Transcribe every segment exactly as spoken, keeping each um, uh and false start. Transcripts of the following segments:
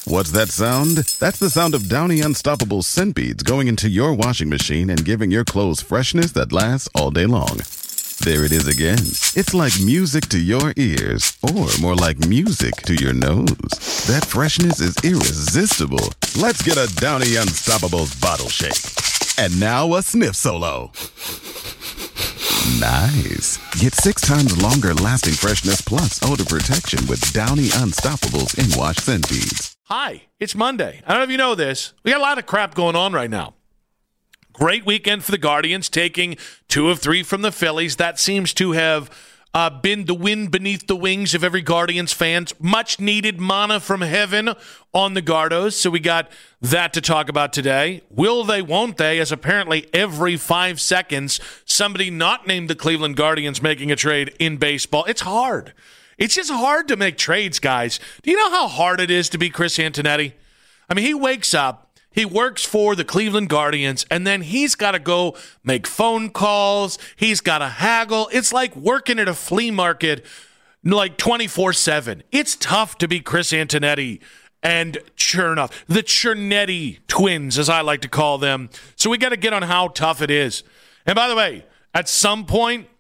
What's that sound? That's the sound of Downy Unstoppable scent beads going into your washing machine and giving your clothes freshness that lasts all day long. There it is again. It's like music to your ears, or more like music to your nose. That freshness is irresistible. Let's get a Downy Unstoppables bottle shake. And now a sniff solo. Nice. Get six times longer lasting freshness plus odor protection with Downy Unstoppables in-wash scent beads. Hi, it's Monday. I don't know if you know this. We got a lot of crap going on right now. Great weekend for the Guardians, taking two of three from the Phillies. That seems to have uh, been the wind beneath the wings of every Guardians fans. Much needed manna from heaven on the Gardos. So we got that to talk about today. Will they, won't they? As apparently every five seconds, somebody not named the Cleveland Guardians making a trade in baseball. It's hard. It's just hard to make trades, guys. Do you know how hard it is to be Chris Antonetti? I mean, he wakes up. He works for the Cleveland Guardians, and then he's got to go make phone calls. He's got to haggle. It's like working at a flea market like twenty-four seven. It's tough to be Chris Antonetti and Chernoff, the Chernetti twins, as I like to call them. So we got to get on how tough it is. And by the way, at some point,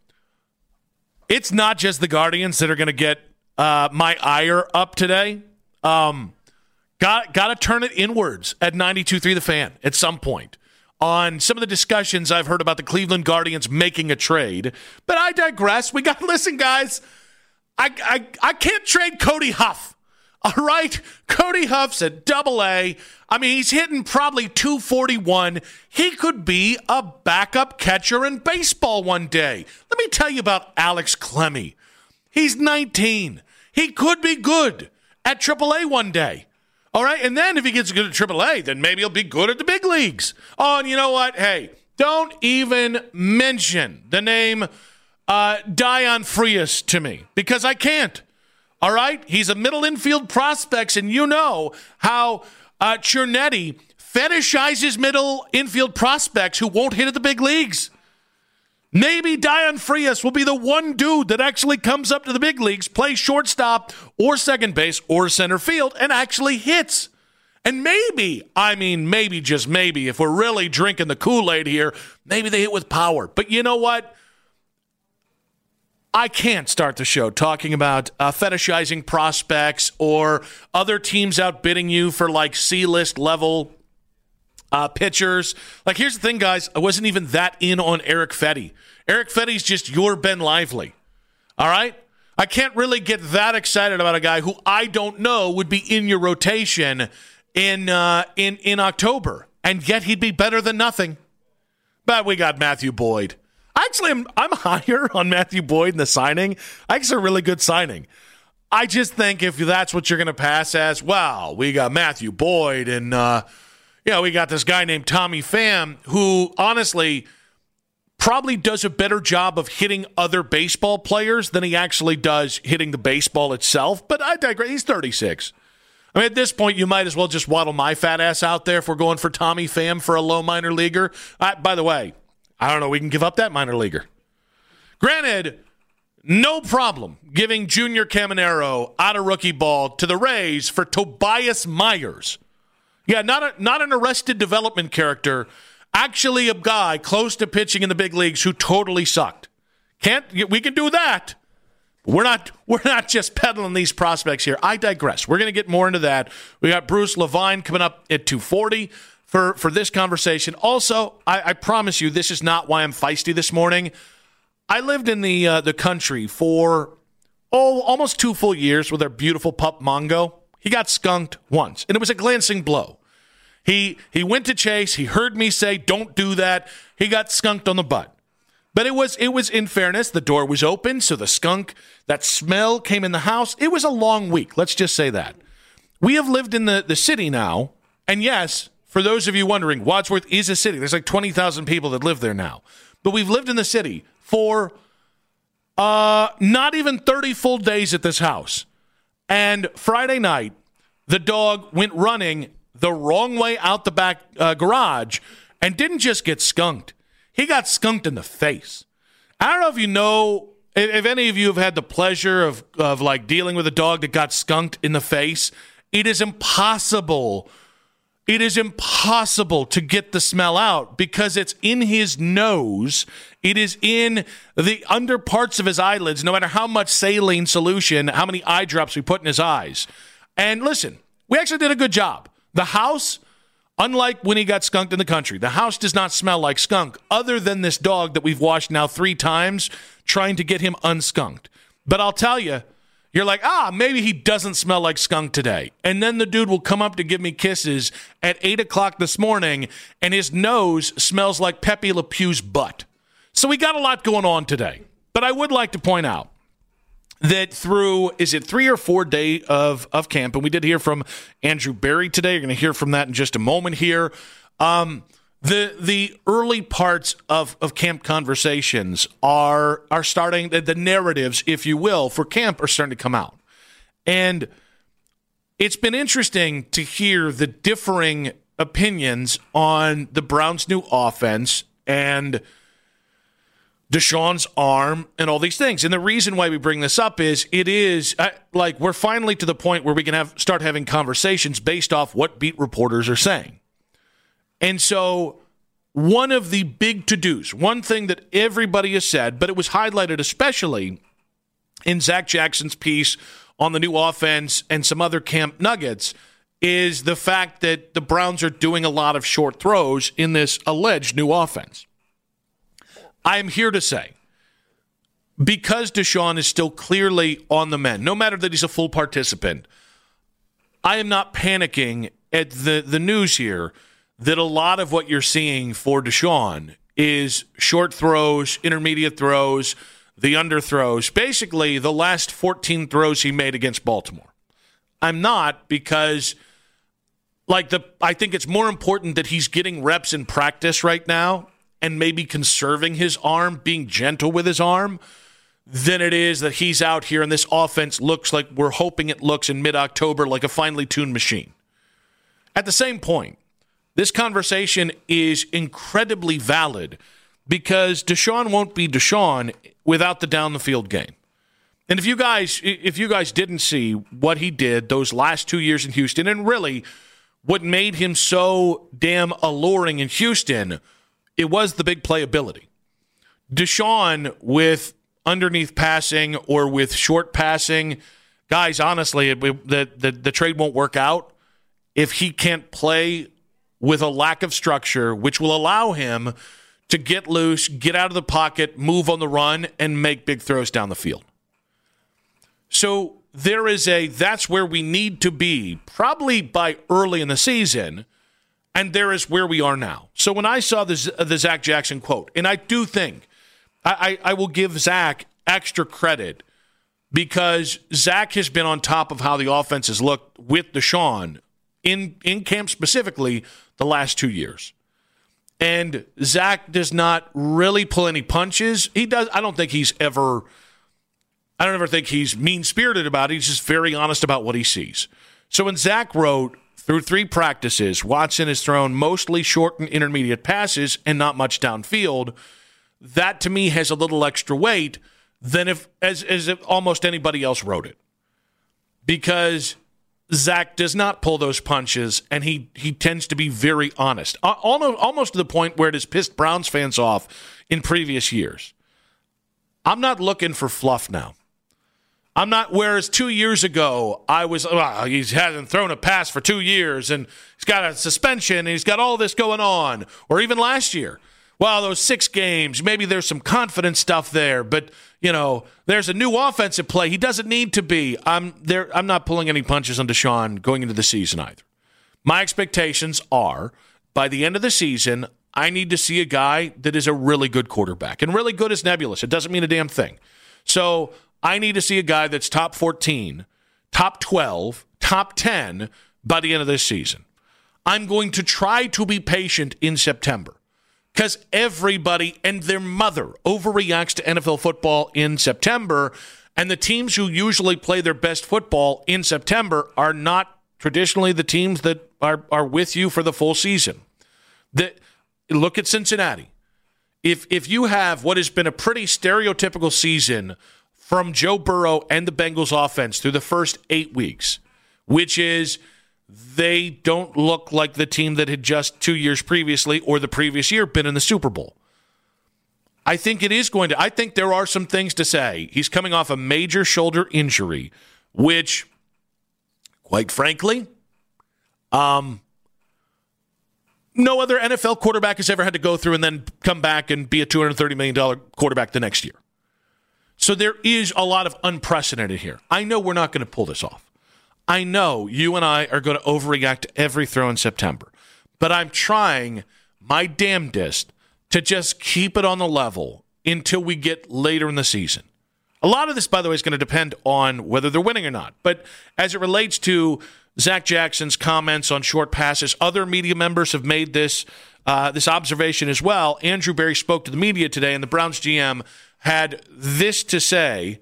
it's not just the Guardians that are going to get uh, my ire up today. Um Got got to turn it inwards at ninety-two point three The Fan at some point on some of the discussions I've heard about the Cleveland Guardians making a trade. But I digress. We got, listen, guys, I, I, I can't trade Cody Huff. All right? Cody Huff's at double A. I mean, he's hitting probably two forty-one. He could be a backup catcher in baseball one day. Let me tell you about Alex Clemmy. He's nineteen. He could be good at triple A one day. All right, and then if he gets good at triple A, then maybe he'll be good at the big leagues. Oh, and you know what? Hey, don't even mention the name uh, Dion Frias to me, because I can't. All right? He's a middle infield prospect, and you know how uh, Chernetti fetishizes middle infield prospects who won't hit at the big leagues. Maybe Dion Frias will be the one dude that actually comes up to the big leagues, plays shortstop or second base or center field, and actually hits. And maybe, I mean, maybe, just maybe, if we're really drinking the Kool-Aid here, maybe they hit with power. But you know what? I can't start the show talking about uh, fetishizing prospects or other teams outbidding you for like C-list level Uh, pitchers. Like, here's the thing, guys. I wasn't even that in on Eric Fetty. Eric Fetty's just your Ben Lively. All right? I can't really get that excited about a guy who I don't know would be in your rotation in uh, in in October, and yet he'd be better than nothing. But we got Matthew Boyd. Actually, I'm, I'm higher on Matthew Boyd in the signing. I think it's a really good signing. I just think if that's what you're going to pass as, well, we got Matthew Boyd and uh, Yeah, we got this guy named Tommy Pham who, honestly, probably does a better job of hitting other baseball players than he actually does hitting the baseball itself. But I digress. He's thirty-six. I mean, at this point, you might as well just waddle my fat ass out there if we're going for Tommy Pham for a low minor leaguer. Uh, by the way, I don't know. We can give up that minor leaguer. Granted, no problem giving Junior Caminero out of rookie ball to the Rays for Tobias Myers. Yeah, not a, not an Arrested Development character. Actually, a guy close to pitching in the big leagues who totally sucked. Can't we can do that? We're not we're not just peddling these prospects here. I digress. We're going to get more into that. We got Bruce Levine coming up at two forty for for this conversation. Also, I, I promise you, this is not why I'm feisty this morning. I lived in the uh, the country for oh almost two full years with our beautiful pup Mongo. He got skunked once, and it was a glancing blow. He he went to chase. He heard me say, "Don't do that." He got skunked on the butt. But it was, it was in fairness, the door was open, so the skunk, that smell came in the house. It was a long week. Let's just say that. We have lived in the, the city now, and yes, for those of you wondering, Wadsworth is a city. There's like twenty thousand people that live there now. But we've lived in the city for uh, not even thirty full days at this house. And Friday night, the dog went running the wrong way out the back uh, garage and didn't just get skunked. He got skunked in the face. I don't know if you know, if, if any of you have had the pleasure of, of like dealing with a dog that got skunked in the face It is impossible. It is impossible to get the smell out because it's in his nose. It is in the under parts of his eyelids, no matter how much saline solution, how many eye drops we put in his eyes. And listen, we actually did a good job. The house, unlike when he got skunked in the country, the house does not smell like skunk, other than this dog that we've washed now three times trying to get him unskunked. But I'll tell you, you're like, ah, maybe he doesn't smell like skunk today. And then the dude will come up to give me kisses at eight o'clock this morning, and his nose smells like Pepe Le Pew's butt. So we got a lot going on today. But I would like to point out that through, is it three or four day of, of camp, and we did hear from Andrew Berry today. You're going to hear from that in just a moment here. Um, the the early parts of, of camp conversations are are starting, the, the narratives, if you will, for camp are starting to come out. And it's been interesting to hear the differing opinions on the Browns' new offense and Deshaun's arm and all these things. And the reason why we bring this up is it is uh, like we're finally to the point where we can have start having conversations based off what beat reporters are saying. And so one of the big to-dos, one thing that everybody has said, but it was highlighted especially in Zach Jackson's piece on the new offense and some other camp nuggets, is the fact that the Browns are doing a lot of short throws in this alleged new offense. I am here to say, because Deshaun is still clearly on the mend, no matter that he's a full participant, I am not panicking at the, the news here that a lot of what you're seeing for Deshaun is short throws, intermediate throws, the under throws, basically the last fourteen throws he made against Baltimore. I'm not, because like the I think it's more important that he's getting reps in practice right now and maybe conserving his arm, being gentle with his arm, than it is that he's out here and this offense looks like we're hoping it looks in mid-October like a finely tuned machine. At the same point, this conversation is incredibly valid because Deshaun won't be Deshaun without the down-the-field game. And if you guys if you guys didn't see what he did those last two years in Houston, and really what made him so damn alluring in Houston, it was the big playability. Deshaun with underneath passing or with short passing, guys, honestly, it, the, the, the trade won't work out if he can't play with a lack of structure, which will allow him to get loose, get out of the pocket, move on the run, and make big throws down the field. So there is a, that's where we need to be, probably by early in the season, and there is where we are now. So when I saw the, the Zach Jackson quote, and I do think, I, I, I will give Zach extra credit because Zach has been on top of how the offense has looked with Deshaun in, in camp specifically the last two years. And Zach does not really pull any punches. He does. I don't think he's ever, I don't ever think he's mean-spirited about it. He's just very honest about what he sees. So when Zach wrote, through three practices, Watson has thrown mostly short and intermediate passes and not much downfield, that to me has a little extra weight than if, as, as if almost anybody else wrote it. Because Zach does not pull those punches, and he he tends to be very honest, almost, almost to the point where it has pissed Browns fans off in previous years. I'm not looking for fluff now. I'm not, whereas two years ago, I was, well, he hasn't thrown a pass for two years, and he's got a suspension, and he's got all this going on. Or even last year, well, those six games, maybe there's some confidence stuff there, but, you know, there's a new offensive play. He doesn't need to be. I'm there. I'm not pulling any punches on Deshaun going into the season either. My expectations are, by the end of the season, I need to see a guy that is a really good quarterback. And really good is nebulous. It doesn't mean a damn thing. So I need to see a guy that's top fourteen, top twelve, top ten by the end of this season. I'm going to try to be patient in September because everybody and their mother overreacts to N F L football in September, and the teams who usually play their best football in September are not traditionally the teams that are, are with you for the full season. The, look at Cincinnati. If if you have what has been a pretty stereotypical season from Joe Burrow and the Bengals offense through the first eight weeks, which is they don't look like the team that had just two years previously or the previous year been in the Super Bowl. I think it is going to, I think there are some things to say. He's coming off a major shoulder injury, which, quite frankly, um, no other N F L quarterback has ever had to go through and then come back and be a two hundred thirty million dollars quarterback the next year. So there is a lot of unprecedented here. I know we're not going to pull this off. I know you and I are going to overreact to every throw in September, but I'm trying my damnedest to just keep it on the level until we get later in the season. A lot of this, by the way, is going to depend on whether they're winning or not. But as it relates to Zach Jackson's comments on short passes, other media members have made this uh, this observation as well. Andrew Berry spoke to the media today, and the Browns G M had this to say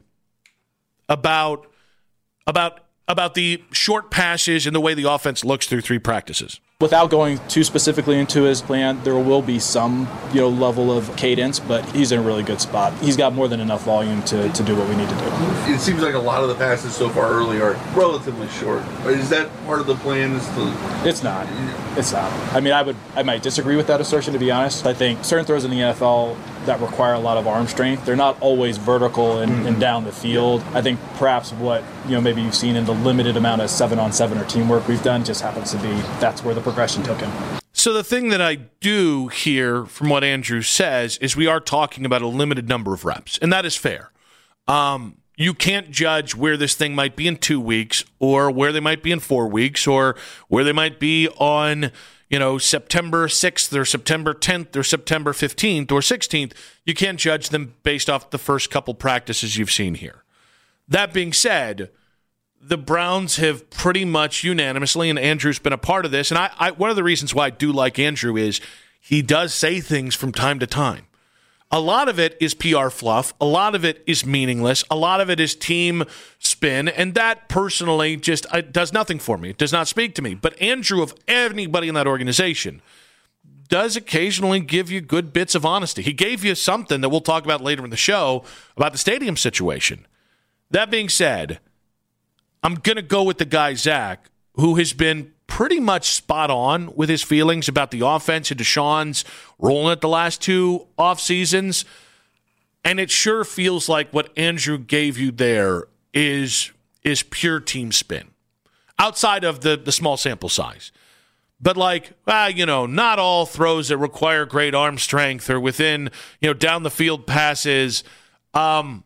about about about the short passes and the way the offense looks through three practices. Without going too specifically into his plan, there will be some, you know, level of cadence, but he's in a really good spot. He's got more than enough volume to, to do what we need to do. It seems like a lot of the passes so far early are relatively short. Is that part of the plan? Is to... It's not. It's not. I mean, I would, I might disagree with that assertion, to be honest. I think certain throws in the N F L that require a lot of arm strength, they're not always vertical and, mm-hmm. and down the field. I think perhaps what, you know, maybe you've seen in the limited amount of seven-on-seven or teamwork we've done just happens to be that's where the progression took him. So the thing that I do hear from what Andrew says is we are talking about a limited number of reps, and that is fair. Um, you can't judge where this thing might be in two weeks or where they might be in four weeks or where they might be on, you know, September sixth or September tenth or September fifteenth or sixteenth. You can't judge them based off the first couple practices you've seen here. That being said, the Browns have pretty much unanimously, and Andrew's been a part of this, and I, I one of the reasons why I do like Andrew is he does say things from time to time. A lot of it is P R fluff. A lot of it is meaningless. A lot of it is team spin, and that personally just uh, does nothing for me. It does not speak to me. But Andrew, of anybody in that organization, does occasionally give you good bits of honesty. He gave you something that we'll talk about later in the show about the stadium situation. That being said, I'm going to go with the guy, Zach, who has been pretty much spot on with his feelings about the offense and Deshaun's rolling it the last two off seasons. And it sure feels like what Andrew gave you there is, is pure team spin, outside of the, the small sample size. But like, ah, you know, not all throws that require great arm strength or within, you know, down the field passes. Um,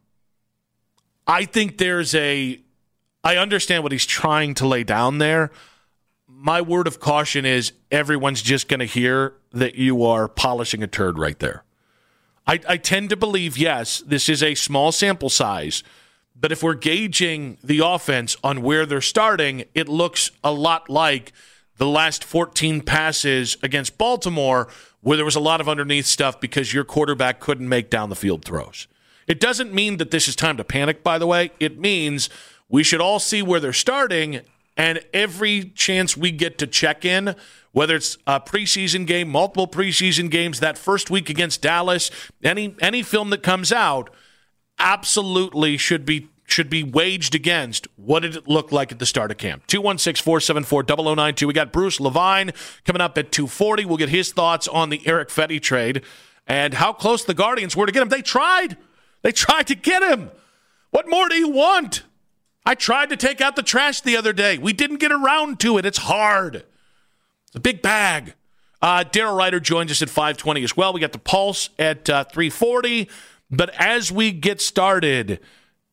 I think there's a, I understand what he's trying to lay down there. My word of caution is everyone's just going to hear that you are polishing a turd right there. I, I tend to believe, yes, this is a small sample size, but if we're gauging the offense on where they're starting, it looks a lot like the last fourteen passes against Baltimore where there was a lot of underneath stuff because your quarterback couldn't make down the field throws. It doesn't mean that this is time to panic, by the way. It means we should all see where they're starting, and every chance we get to check in, whether it's a preseason game, multiple preseason games, that first week against Dallas, any any film that comes out, absolutely should be should be waged against what did it look like at the start of camp. two one six, four seven four, zero zero nine two. We got Bruce Levine coming up at two forty. We'll get his thoughts on the Eric Fetty trade and how close the Guardians were to get him. They tried. They tried to get him. What more do you want? I tried to take out the trash the other day. We didn't get around to it. It's hard. It's a big bag. Uh, Daryl Ryder joins us at five twenty as well. We got the Pulse at uh, three forty. But as we get started,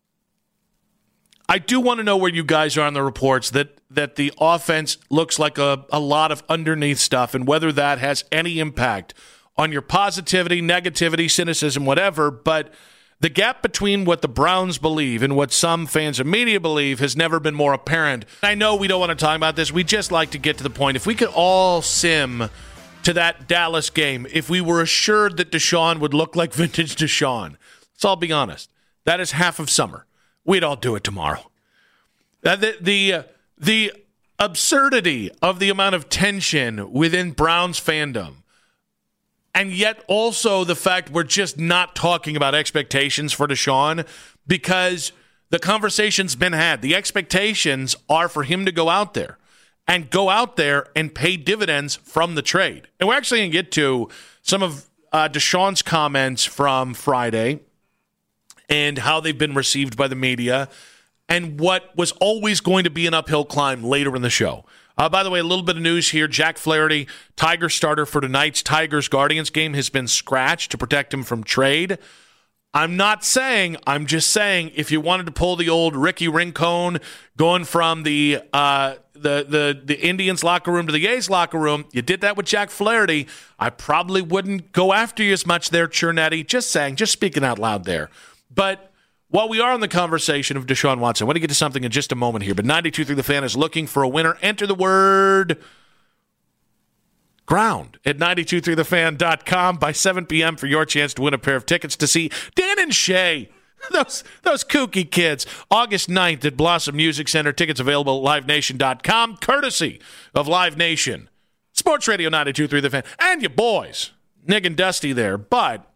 I do want to know where you guys are on the reports that, that the offense looks like a, a lot of underneath stuff and whether that has any impact on your positivity, negativity, cynicism, whatever. But the gap between what the Browns believe and what some fans of media believe has never been more apparent. I know we don't want to talk about this. We just like to get to the point. If we could all sim to that Dallas game, if we were assured that Deshaun would look like vintage Deshaun, let's all be honest. That is half of summer. We'd all do it tomorrow. The, the, the absurdity of the amount of tension within Browns fandom, and yet also the fact we're just not talking about expectations for Deshaun because The conversation's been had. The expectations are for him to go out there and go out there and pay dividends from the trade. And we're actually going to get to some of uh, Deshaun's comments from Friday and how they've been received by the media and what was always going to be an uphill climb later in the show. Uh, by the way, a little bit of news here. Jack Flaherty, Tiger starter for tonight's Tigers-Guardians game, has been scratched to protect him from trade. I'm not saying, I'm just saying, if you wanted to pull the old Ricky Rincon going from the uh, the the the Indians locker room to the A's locker room, you did that with Jack Flaherty. I probably wouldn't go after you as much there, Cernetti. Just saying, just speaking out loud there. But while we are on the conversation of Deshaun Watson, I want to get to something in just a moment here. But ninety-two point three The Fan is looking for a winner. Enter the word ground at nine two three the fan dot com by seven p.m. for your chance to win a pair of tickets to see Dan and Shay, those those kooky kids, August ninth at Blossom Music Center. Tickets available at live nation dot com, courtesy of Live Nation. Sports Radio ninety-two point three The Fan. And your boys, Nick and Dusty there. But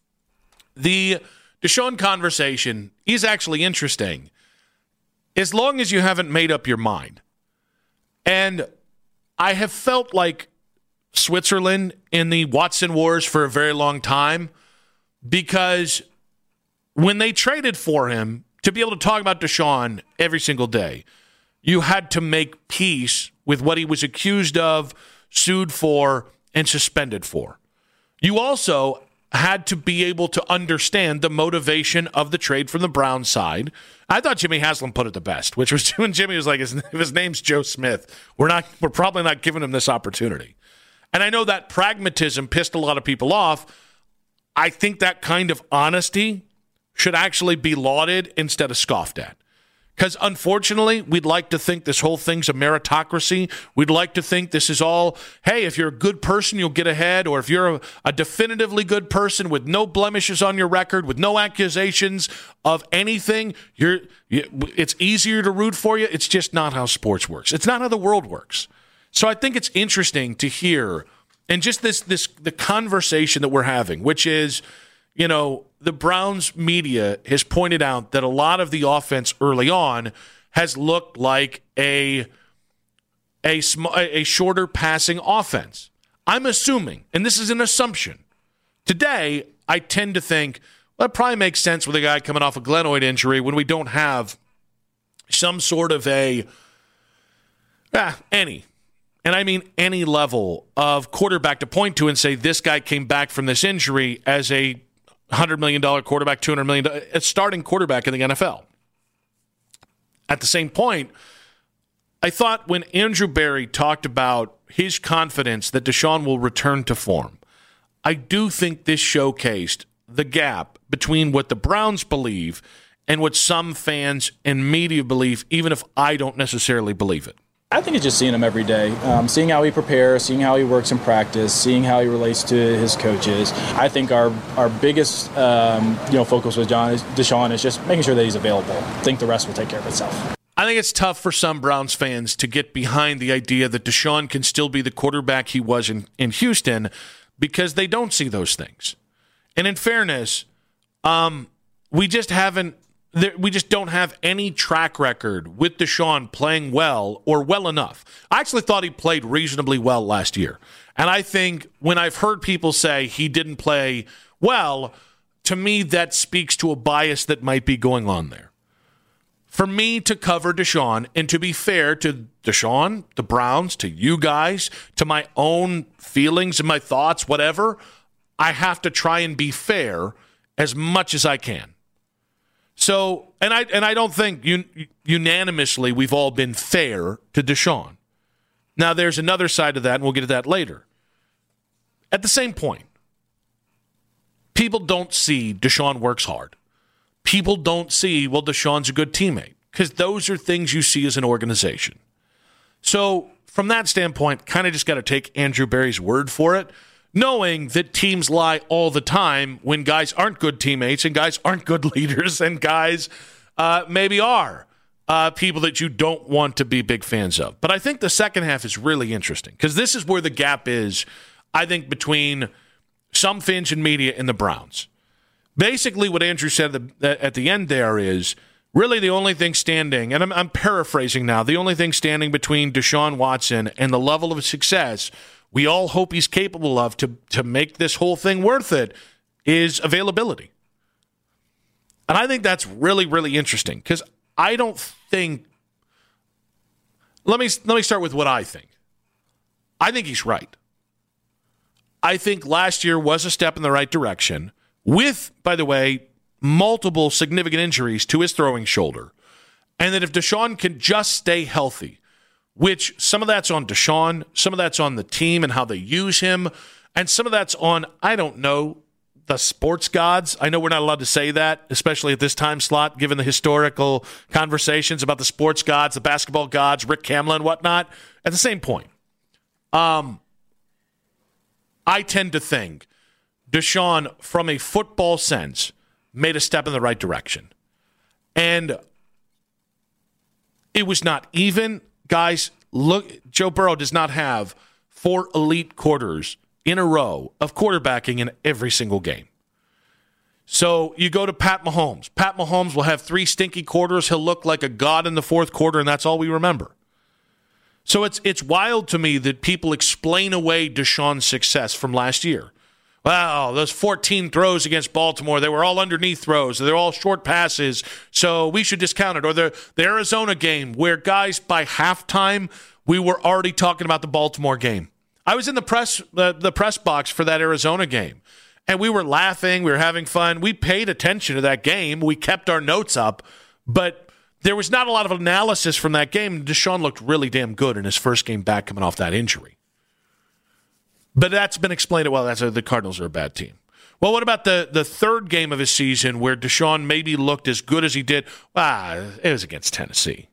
the Deshaun conversation is actually interesting as long as you haven't made up your mind. And I have felt like Switzerland in the Watson Wars for a very long time, because when they traded for him to be able to talk about Deshaun every single day, you had to make peace with what he was accused of, sued for, and suspended for. You also had to be able to understand the motivation of the trade from the Browns side. I thought Jimmy Haslam put it the best, which was when Jimmy was like, his, his name's Joe Smith. We're not, we're probably not giving him this opportunity. And I know that pragmatism pissed a lot of people off. I think that kind of honesty should actually be lauded instead of scoffed at. Because unfortunately, we'd like to think this whole thing's a meritocracy. We'd like to think this is all, hey, if you're a good person, you'll get ahead. Or if you're a, a definitively good person with no blemishes on your record, with no accusations of anything, you're you, it's easier to root for you. It's just not how sports works. It's not how the world works. So I think it's interesting to hear, and just this this the conversation that we're having, which is, you know, the Browns media has pointed out that a lot of the offense early on has looked like a a sm- a shorter passing offense. I'm assuming, and this is an assumption, today I tend to think, well, it probably makes sense with a guy coming off a glenoid injury when we don't have some sort of a ah, any. And I mean any level of quarterback to point to and say this guy came back from this injury as a one hundred million dollars quarterback, two hundred million dollars, a starting quarterback in the N F L. At the same point, I thought when Andrew Berry talked about his confidence that Deshaun will return to form, I do think this showcased the gap between what the Browns believe and what some fans and media believe, even if I don't necessarily believe it. I think it's just seeing him every day, um, seeing how he prepares, seeing how he works in practice, seeing how he relates to his coaches. I think our our biggest um, you know focus with John is, Deshaun is just making sure that he's available. I think the rest will take care of itself. I think it's tough for some Browns fans to get behind the idea that Deshaun can still be the quarterback he was in, in Houston, because they don't see those things. And in fairness, um, we just haven't. There, we just don't have any track record with Deshaun playing well or well enough. I actually thought he played reasonably well last year. And I think when I've heard people say he didn't play well, to me that speaks to a bias that might be going on there. For me to cover Deshaun, and to be fair to Deshaun, the Browns, to you guys, to my own feelings and my thoughts, whatever, I have to try and be fair as much as I can. So, and I and I don't think un, unanimously we've all been fair to Deshaun. Now, there's another side to that, and we'll get to that later. At the same point, people don't see Deshaun works hard. People don't see, well, Deshaun's a good teammate, because those are things you see as an organization. So, from that standpoint, kind of just got to take Andrew Berry's word for it, knowing that teams lie all the time when guys aren't good teammates and guys aren't good leaders and guys uh, maybe are uh, people that you don't want to be big fans of. But I think the second half is really interesting, because this is where the gap is, I think, between some fans and media and the Browns. Basically, what Andrew said at the, at the end there is, really the only thing standing, and I'm, I'm paraphrasing now, the only thing standing between Deshaun Watson and the level of success we all hope he's capable of to, to make this whole thing worth it is availability. And I think that's really, really interesting because I don't think – let me let me start with what I think. I think he's right. I think last year was a step in the right direction with, by the way, multiple significant injuries to his throwing shoulder. And that if Deshaun can just stay healthy, which some of that's on Deshaun, some of that's on the team and how they use him, and some of that's on, I don't know, the sports gods. I know we're not allowed to say that, especially at this time slot, given the historical conversations about the sports gods, the basketball gods, Rick Kamla and whatnot. At the same point, um, I tend to think Deshaun, from a football sense, made a step in the right direction. And it was not even. Guys, look, Joe Burrow does not have four elite quarters in a row of quarterbacking in every single game. So you go to Pat Mahomes. Pat Mahomes will have three stinky quarters. He'll look like a god in the fourth quarter, and that's all we remember. So it's it's wild to me that people explain away Deshaun's success from last year. Wow, those fourteen throws against Baltimore, they were all underneath throws. They're all short passes, so we should discount it. Or the, the Arizona game where, guys, by halftime, we were already talking about the Baltimore game. I was in the press uh, the press box for that Arizona game, and we were laughing. We were having fun. We paid attention to that game. We kept our notes up, but there was not a lot of analysis from that game. Deshaun looked really damn good in his first game back coming off that injury. But that's been explained. Well, that's a, the Cardinals are a bad team. Well, what about the, the third game of his season where Deshaun maybe looked as good as he did? Ah, it was against Tennessee.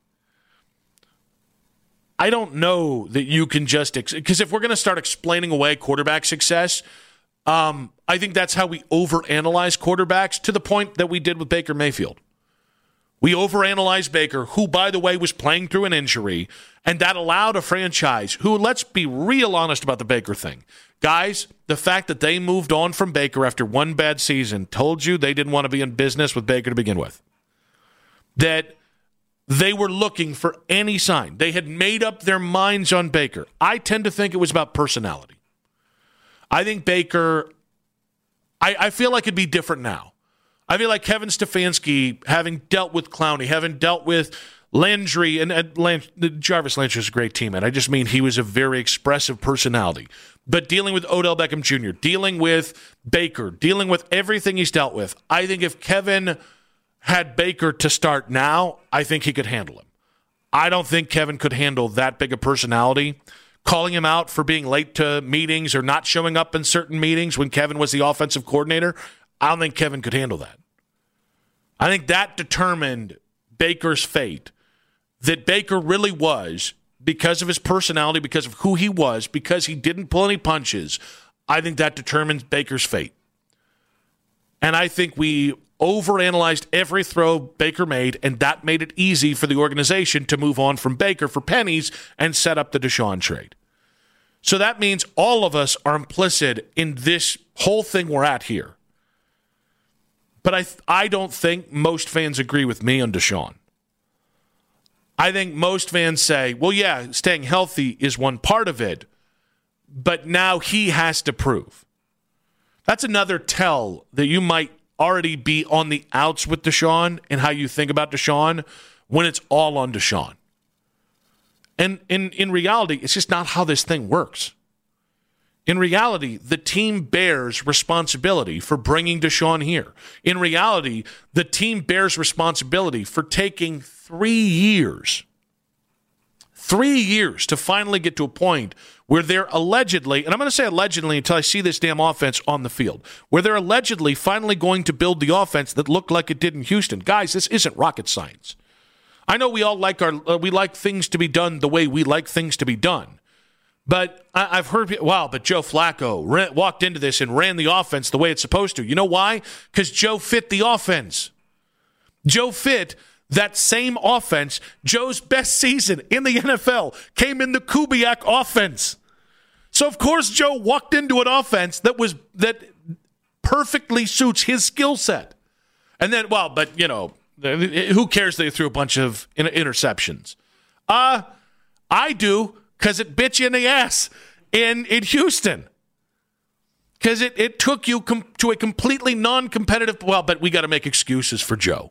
I don't know that you can just – because if we're going to start explaining away quarterback success, um, I think that's how we overanalyze quarterbacks to the point that we did with Baker Mayfield. We overanalyzed Baker, who, by the way, was playing through an injury, and that allowed a franchise who, let's be real honest about the Baker thing. Guys, the fact that they moved on from Baker after one bad season told you they didn't want to be in business with Baker to begin with. That they were looking for any sign. They had made up their minds on Baker. I tend to think it was about personality. I think Baker, I, I feel like it'd be different now. I feel like Kevin Stefanski, having dealt with Clowney, having dealt with Landry, and, and Land, Jarvis Landry is a great teammate. I just mean he was a very expressive personality. But dealing with Odell Beckham Junior, dealing with Baker, dealing with everything he's dealt with, I think if Kevin had Baker to start now, I think he could handle him. I don't think Kevin could handle that big a personality. Calling him out for being late to meetings or not showing up in certain meetings when Kevin was the offensive coordinator, I don't think Kevin could handle that. I think that determined Baker's fate. That Baker really was, because of his personality, because of who he was, because he didn't pull any punches, I think that determines Baker's fate. And I think we overanalyzed every throw Baker made, and that made it easy for the organization to move on from Baker for pennies and set up the Deshaun trade. So that means all of us are implicit in this whole thing we're at here. But I th- I don't think most fans agree with me on Deshaun. I think most fans say, well, yeah, staying healthy is one part of it, but now he has to prove. That's another tell that you might already be on the outs with Deshaun and how you think about Deshaun when it's all on Deshaun. And in, in reality, it's just not how this thing works. In reality, the team bears responsibility for bringing Deshaun here. In reality, the team bears responsibility for taking three years, three years to finally get to a point where they're allegedly, and I'm going to say allegedly until I see this damn offense on the field, where they're allegedly finally going to build the offense that looked like it did in Houston. Guys, this isn't rocket science. I know we all like our, uh, we like things to be done the way we like things to be done. But I, I've heard, wow, but Joe Flacco ran, walked into this and ran the offense the way it's supposed to. You know why? Because Joe fit the offense. Joe fit that same offense. Joe's best season in the N F L came in the Kubiak offense. So, of course, Joe walked into an offense that was that perfectly suits his skill set. And then, well, but, you know, Who cares they threw a bunch of interceptions? Uh, I do, because it bit you in the ass in, in Houston. Because it, it took you com- to a completely non-competitive, well, but we got to make excuses for Joe.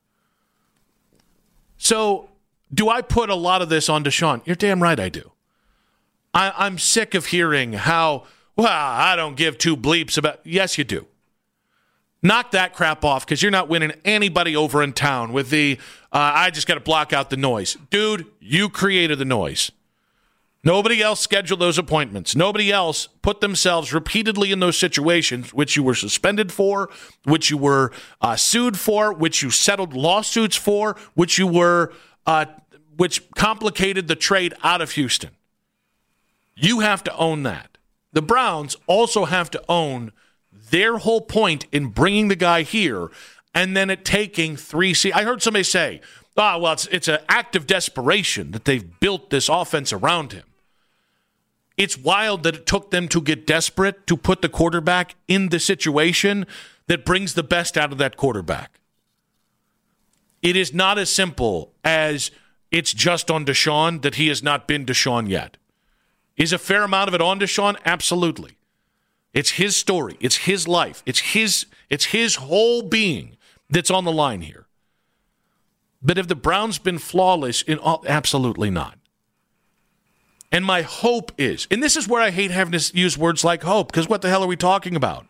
So, do I put a lot of this on Deshaun? You're damn right I do. I, I'm sick of hearing how, well, I don't give two bleeps about, yes, you do. Knock that crap off, because you're not winning anybody over in town with the, uh, I just got to block out the noise. Dude, you created the noise. Nobody else scheduled those appointments. Nobody else put themselves repeatedly in those situations, which you were suspended for, which you were uh, sued for, which you settled lawsuits for, which you were, uh, which complicated the trade out of Houston. You have to own that. The Browns also have to own their whole point in bringing the guy here and then it taking three se- I heard somebody say, ah, oh, well, it's, it's an act of desperation that they've built this offense around him. It's wild that it took them to get desperate to put the quarterback in the situation that brings the best out of that quarterback. It is not as simple as it's just on Deshaun that he has not been Deshaun yet. Is a fair amount of it on Deshaun? Absolutely. It's his story. It's his life. It's his, it's his whole being that's on the line here. But have the Browns been flawless in all? Absolutely not. And my hope is, and this is where I hate having to use words like hope, because what the hell are we talking about?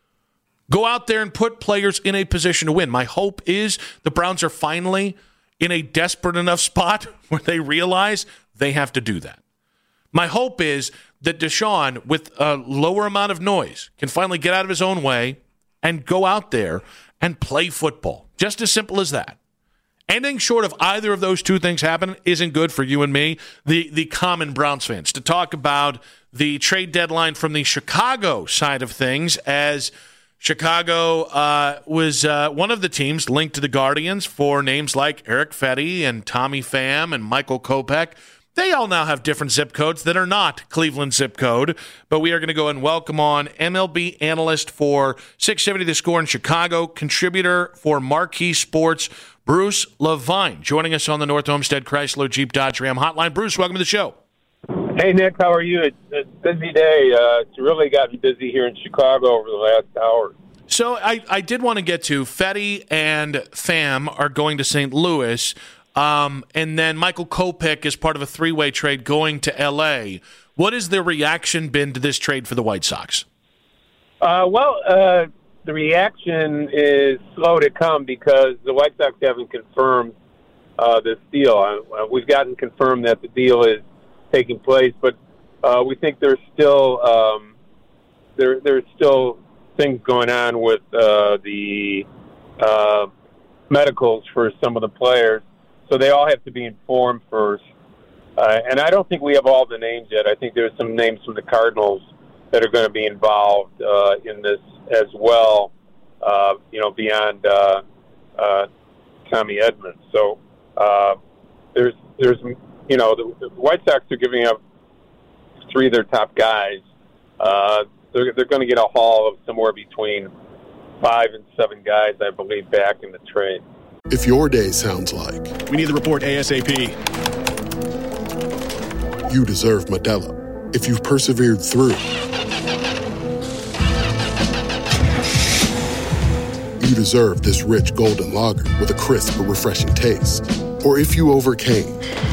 Go out there and put players in a position to win. My hope is the Browns are finally in a desperate enough spot where they realize they have to do that. My hope is that Deshaun, with a lower amount of noise, can finally get out of his own way and go out there and play football. Just as simple as that. Anything short of either of those two things happening isn't good for you and me, the, the common Browns fans. To talk about the trade deadline from the Chicago side of things, as Chicago uh, was uh, one of the teams linked to the Guardians for names like Eric Fetty and Tommy Pham and Michael Kopech. They all now have different zip codes that are not Cleveland zip code, but we are going to go and welcome on M L B analyst for six seventy The Score in Chicago, contributor for Marquee Sports, Bruce Levine, joining us on the North Homestead Chrysler Jeep Dodge Ram hotline. Bruce, welcome to the show. Hey, Nick, how are you? It's a busy day. Uh, it's really gotten busy here in Chicago over the last hour. So I, I did want to get to Fetty and Pham are going to Saint Louis. Um, and then Michael Kopech is part of a three-way trade going to L A. What has the reaction been to this trade for the White Sox? Uh, well, uh, the reaction is slow to come because the White Sox haven't confirmed uh, this deal. Uh, we've gotten confirmed that the deal is taking place, but uh, we think there's still um, there there's still things going on with uh, the uh, medicals for some of the players. So they all have to be informed first. Uh, and I don't think we have all the names yet. I think there's some names from the Cardinals that are going to be involved uh, in this as well, uh, you know, beyond uh, uh, Tommy Edmonds. So uh, there's, there's, you know, the, the White Sox are giving up three of their top guys. Uh, they're they're going to get a haul of somewhere between five and seven guys, I believe, back in the trade. If your day sounds like we need the report ASAP, you deserve Modelo. If you've persevered through, you deserve this rich golden lager with a crisp but refreshing taste. Or if you overcame,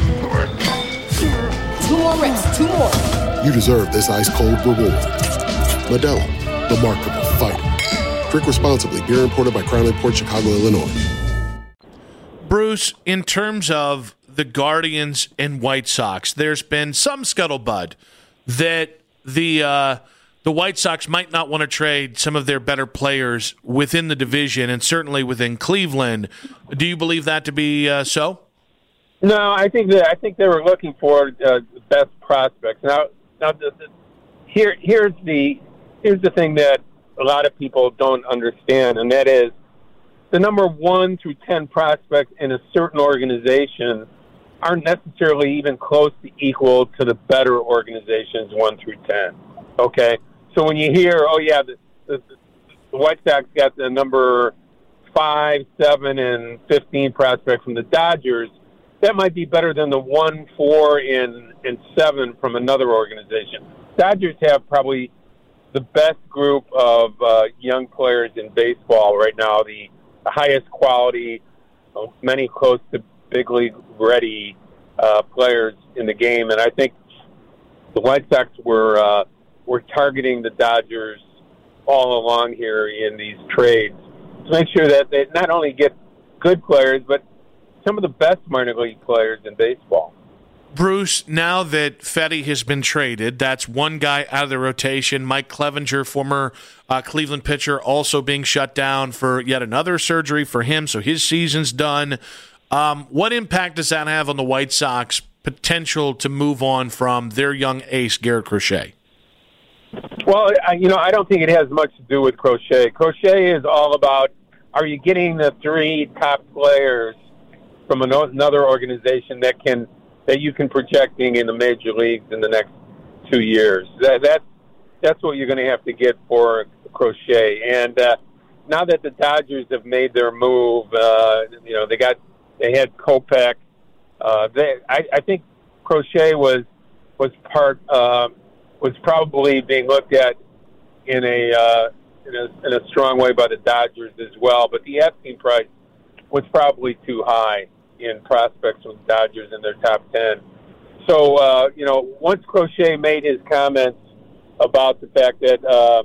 two more reps, two more. You deserve this ice cold reward. Modelo, the mark of a fighter. Drink responsibly. Beer imported by Crown Imports, Chicago, Illinois. Bruce, in terms of the Guardians and White Sox, there's been some scuttlebutt that the uh, the White Sox might not want to trade some of their better players within the division and certainly within Cleveland. Do you believe that to be uh, so? No, I think that I think they were looking for uh, the best prospects. Now, now the, the, here here's the here's the thing that a lot of people don't understand, and that is the number one through ten prospects in a certain organization aren't necessarily even close to equal to the better organizations one through ten. Okay, so when you hear, oh yeah, the, the, the White Sox got the number five, seven, and fifteen prospects from the Dodgers, that might be better than the one, four, and, and seven from another organization. Dodgers have probably the best group of uh, young players in baseball right now, the, the highest quality, uh, many close to big league ready uh, players in the game. And I think the White Sox were uh, were targeting the Dodgers all along here in these trades to make sure that they not only get good players, but some of the best minor league players in baseball. Bruce, now that Fedde has been traded, that's one guy out of the rotation. Mike Clevenger, former uh, Cleveland pitcher, also being shut down for yet another surgery for him, so his season's done. Um, what impact does that have on the White Sox potential to move on from their young ace, Garrett Crochet? Well, I, you know, I don't think it has much to do with Crochet. Crochet is all about, are you getting the three top players from another organization that can that you can project being in the major leagues in the next two years? That, that's that's what you're going to have to get for Crochet. And uh, now that the Dodgers have made their move, uh, you know, they got they had Kopech. Uh, they, I, I think Crochet was was part uh, was probably being looked at in a, uh, in a in a strong way by the Dodgers as well. But the asking price was probably too high in prospects from the Dodgers in their top ten. So, uh, you know, once Crochet made his comments about the fact that uh,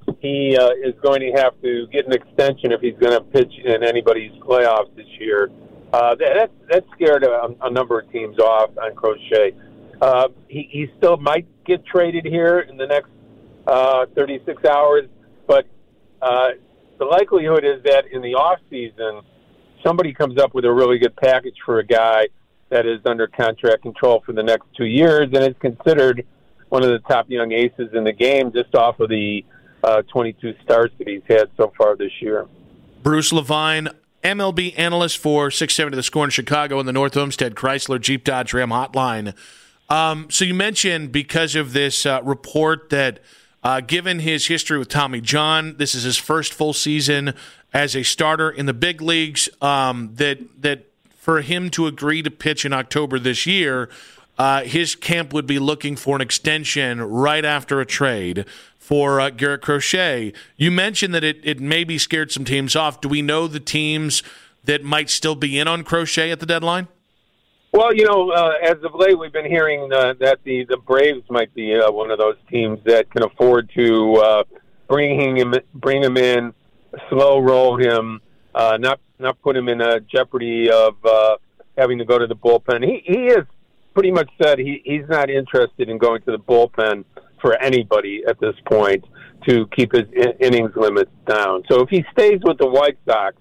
he uh, is going to have to get an extension if he's going to pitch in anybody's playoffs this year, uh, that, that scared a, a number of teams off on Crochet. Uh, he, he still might get traded here in the next uh, thirty-six hours, but uh, the likelihood is that in the off season, somebody comes up with a really good package for a guy that is under contract control for the next two years and is considered one of the top young aces in the game just off of the uh, twenty-two starts that he's had so far this year. Bruce Levine, M L B analyst for six seventy The Score in Chicago and the North Olmsted Chrysler Jeep Dodge Ram Hotline. Um, so you mentioned because of this uh, report that uh, given his history with Tommy John, this is his first full season as a starter in the big leagues, um, that that for him to agree to pitch in October this year, uh, his camp would be looking for an extension right after a trade for uh, Garrett Crochet. You mentioned that it, it maybe scared some teams off. Do we know the teams that might still be in on Crochet at the deadline? Well, you know, uh, as of late, we've been hearing uh, that the, the Braves might be uh, one of those teams that can afford to uh, bring him bring him in, slow roll him, uh, not not put him in a jeopardy of uh, having to go to the bullpen. He he has pretty much said he, he's not interested in going to the bullpen for anybody at this point to keep his in- innings limits down. So if he stays with the White Sox,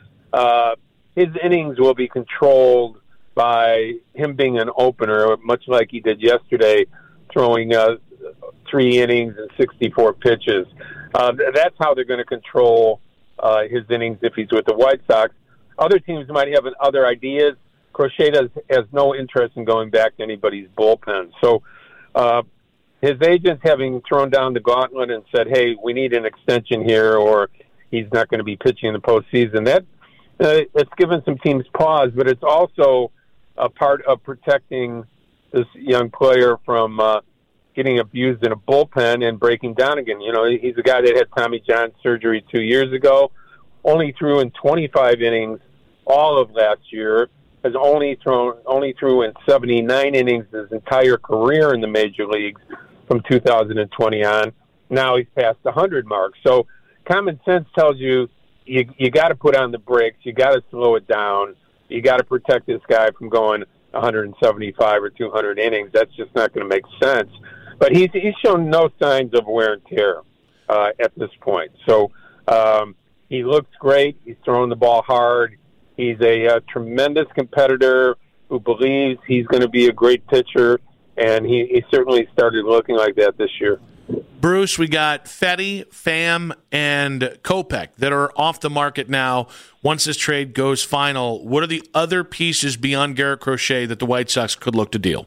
uh, his innings will be controlled by him being an opener, much like he did yesterday, throwing uh, three innings and sixty-four pitches. Uh, that's how they're going to control uh, his innings if he's with the White Sox. Other teams might have other ideas. Crochet does, has no interest in going back to anybody's bullpen. So uh, his agents having thrown down the gauntlet and said, hey, we need an extension here or he's not going to be pitching in the postseason, that, uh, it's given some teams pause, but it's also a part of protecting this young player from uh, getting abused in a bullpen and breaking down again. You know, he's a guy that had Tommy John surgery two years ago, only threw in twenty-five innings all of last year, has only thrown only threw in seventy-nine innings his entire career in the major leagues from two thousand twenty on. Now he's past the one hundred mark. So common sense tells you you, you got to put on the brakes, you got to slow it down, you got to protect this guy from going one hundred seventy-five or two hundred innings. That's just not going to make sense. But he's he's shown no signs of wear and tear uh, at this point. So um, he looks great. He's throwing the ball hard. He's a, a tremendous competitor who believes he's going to be a great pitcher, and he, he certainly started looking like that this year. Bruce, we got Fedde, Pham, and Kopech that are off the market now once this trade goes final. What are the other pieces beyond Garrett Crochet that the White Sox could look to deal?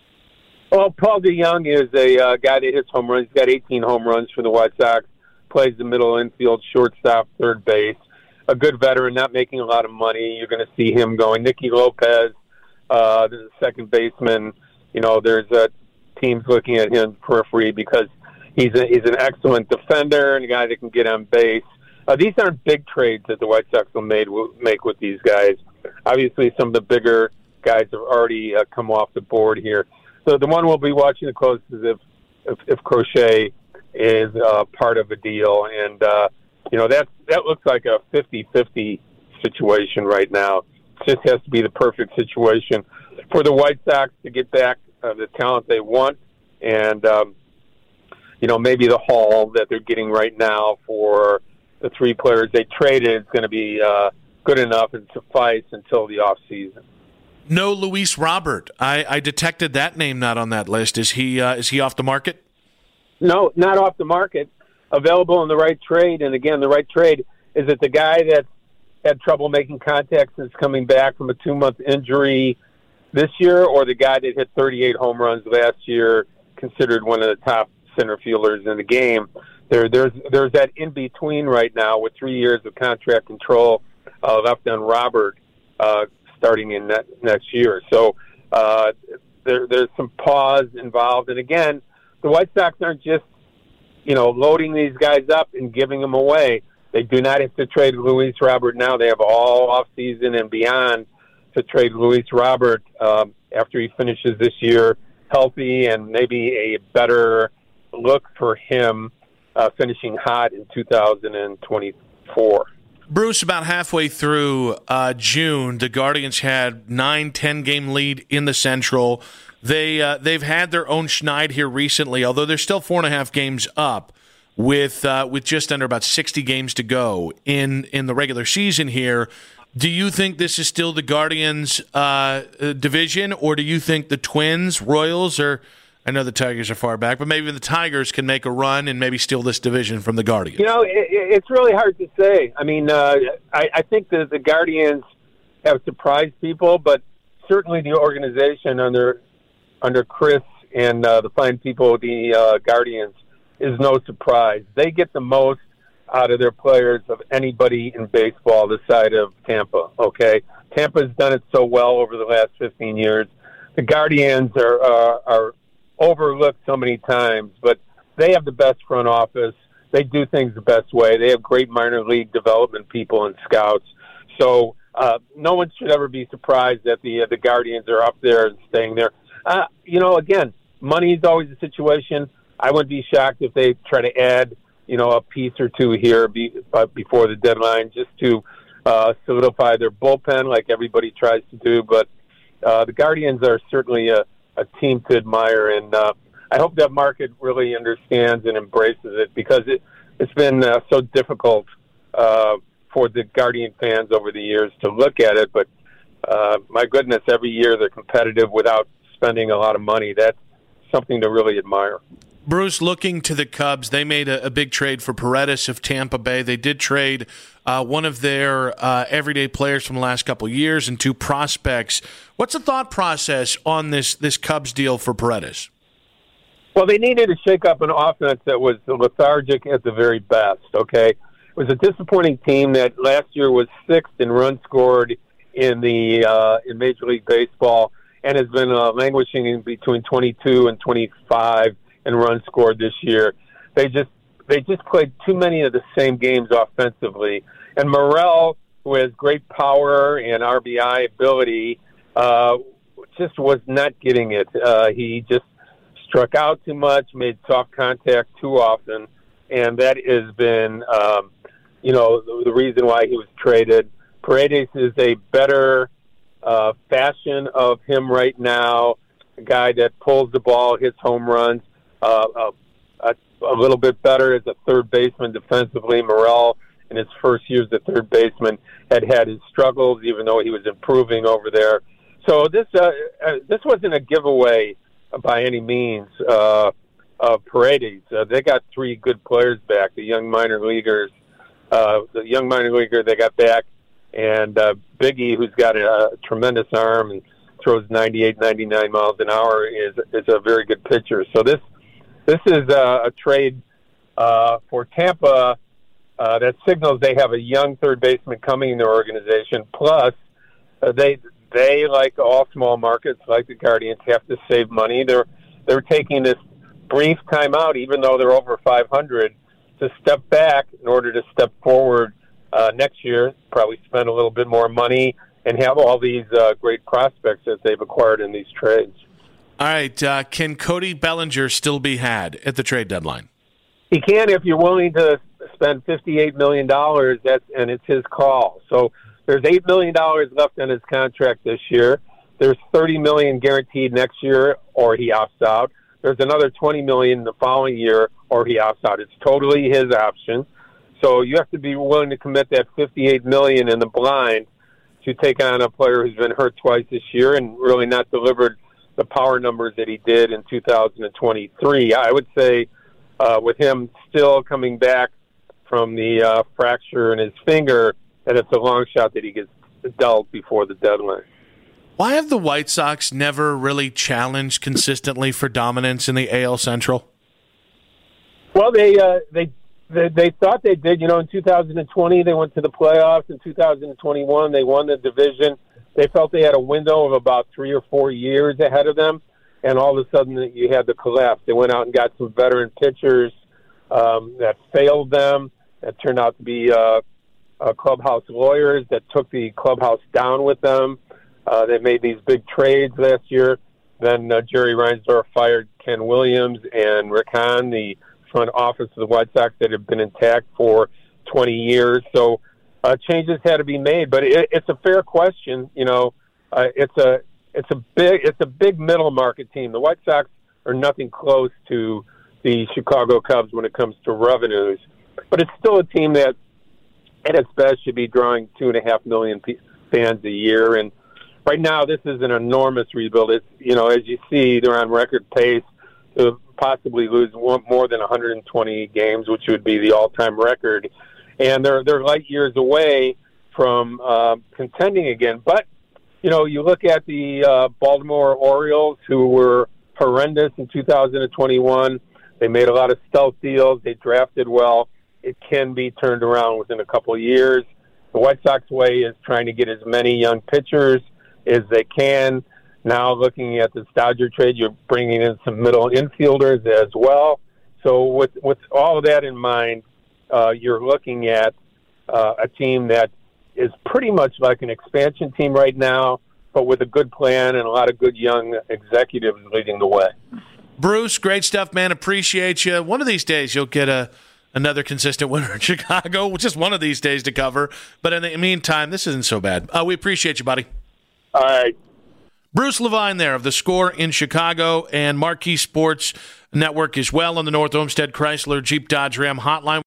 Well, Paul DeJong is a uh, guy that hits home runs. He's got eighteen home runs for the White Sox, plays the middle infield, shortstop, third base. a good veteran, not making a lot of money. You're going to see him going. Nicky Lopez, uh, the second baseman. You know, there's uh, teams looking at him periphery because he's a, he's an excellent defender and a guy that can get on base. Uh, these aren't big trades that the White Sox will made, make with these guys. Obviously, some of the bigger guys have already uh, come off the board here. So the one we'll be watching the closest is if, if, if Crochet is uh, part of a deal. And, uh, you know, that, that looks like a fifty-fifty situation right now. It just has to be the perfect situation for the White Sox to get back uh, the talent they want. And, um, you know, maybe the haul that they're getting right now for the three players they traded is going to be uh, good enough and suffice until the off season. No Luis Robert. I, I detected that name not on that list. Is he uh, is he off the market? No, not off the market. Available in the right trade. And, again, the right trade is that the guy that had trouble making contact since coming back from a two-month injury this year, or the guy that hit thirty-eight home runs last year, considered one of the top center fielders in the game. There, there's there's that in-between right now with three years of contract control uh, left on Robert uh, starting in that next year. So uh, there, there's some pause involved. And, again, the White Sox aren't just, you know, loading these guys up and giving them away. They do not have to trade Luis Robert now. They have all offseason and beyond to trade Luis Robert um, after he finishes this year healthy and maybe a better look for him uh, finishing hot in two thousand twenty-four. Bruce, about halfway through uh, June, the Guardians had nine, ten-game lead in the Central. They, uh, they've had their own schneid here recently, although they're still four and a half games up with uh, with just under about sixty games to go in, in the regular season here. Do you think this is still the Guardians' uh, division, or do you think the Twins, Royals, or I know the Tigers are far back, but maybe the Tigers can make a run and maybe steal this division from the Guardians? You know, it, it's really hard to say. I mean, uh, I, I think that the Guardians have surprised people, but certainly the organization under under Chris and uh, the fine people, the uh, Guardians, is no surprise. They get the most out of their players of anybody in baseball this side of Tampa, okay? Tampa's done it so well over the last fifteen years. The Guardians are, uh, are overlooked so many times, but they have the best front office. They do things the best way. They have great minor league development people and scouts. So uh, no one should ever be surprised that the, uh, the Guardians are up there and staying there. Uh, you know, again, money is always a situation. I wouldn't be shocked if they try to add, you know, a piece or two here be, uh, before the deadline just to uh, solidify their bullpen like everybody tries to do. But uh, the Guardians are certainly a, a team to admire, and uh, I hope that market really understands and embraces it because it, it's been uh, so difficult uh, for the Guardian fans over the years to look at it. But, uh, my goodness, every year they're competitive without spending a lot of money. That's something to really admire. Bruce, looking to the Cubs, they made a, a big trade for Paredes of Tampa Bay. They did trade uh, one of their uh, everyday players from the last couple of years and two prospects. What's the thought process on this, this Cubs deal for Paredes? Well, they needed to shake up an offense that was lethargic at the very best, okay? It was a disappointing team that last year was sixth in runs scored in the uh, in Major League Baseball and has been uh, languishing in between twenty-two and twenty-five and runs scored this year. They just they just played too many of the same games offensively. And Morel, who has great power and R B I ability, uh, just was not getting it. Uh, he just struck out too much, made soft contact too often, and that has been, um, you know, the, the reason why he was traded. Paredes is a better uh, fashion of him right now, a guy that pulls the ball, hits home runs. Uh, a, a little bit better as a third baseman defensively. Morel, in his first years as third baseman, had had his struggles, even though he was improving over there. So this uh, uh, this wasn't a giveaway by any means uh, of Paredes. Uh, they got three good players back, the young minor leaguers, uh, the young minor leaguer they got back, and uh, Biggie, who's got a, a tremendous arm and throws ninety-eight, ninety-nine miles an hour, is is a very good pitcher. So this This is a, a trade uh, for Tampa uh, that signals they have a young third baseman coming in their organization. Plus, uh, they they like all small markets, like the Guardians, have to save money. They're they're taking this brief timeout, even though they're over five hundred, to step back in order to step forward uh, next year. Probably spend a little bit more money and have all these uh, great prospects that they've acquired in these trades. All right, uh, can Cody Bellinger still be had at the trade deadline? He can if you're willing to spend fifty-eight million dollars, that's, and it's his call. So there's eight million dollars left on his contract this year. There's thirty million dollars guaranteed next year, or he opts out. There's another twenty million dollars the following year, or he opts out. It's totally his option. So you have to be willing to commit that fifty-eight million dollars in the blind to take on a player who's been hurt twice this year and really not delivered the power numbers that he did in two thousand twenty-three. I would say uh, with him still coming back from the uh, fracture in his finger, that it's a long shot that he gets dealt before the deadline. Why have the White Sox never really challenged consistently for dominance in the A L Central? Well, they uh, they, they they thought they did. You know, in two thousand twenty, they went to the playoffs. In two thousand twenty-one, they won the division. They felt they had a window of about three or four years ahead of them, and all of a sudden you had the collapse. They went out and got some veteran pitchers um, that failed them, that turned out to be uh, uh, clubhouse lawyers that took the clubhouse down with them. Uh, they made these big trades last year. Then uh, Jerry Reinsdorf fired Ken Williams and Rick Hahn, the front office of the White Sox that have been intact for twenty years. So uh, changes had to be made, but it, it's a fair question. You know, uh, it's a it's a big it's a big middle market team. The White Sox are nothing close to the Chicago Cubs when it comes to revenues, but it's still a team that, at its best, should be drawing two and a half million p- fans a year. And right now, this is an enormous rebuild. It's, you know, as you see, they're on record pace to possibly lose one, more than one hundred twenty games, which would be the all-time record. And they're they're light years away from uh, contending again. But, you know, you look at the uh, Baltimore Orioles, who were horrendous in two thousand twenty-one. They made a lot of stealth deals. They drafted well. It can be turned around within a couple of years. The White Sox way is trying to get as many young pitchers as they can. Now looking at the Dodger trade, you're bringing in some middle infielders as well. So with with all of that in mind, uh, you're looking at uh, a team that is pretty much like an expansion team right now, but with a good plan and a lot of good young executives leading the way. Bruce, great stuff, man. Appreciate you. One of these days you'll get a another consistent winner in Chicago. Just one of these days to cover. But in the meantime, this isn't so bad. Uh, we appreciate you, buddy. All right. Bruce Levine there of The Score in Chicago and Marquee Sports Network as well on the North Olmsted Chrysler Jeep Dodge Ram hotline.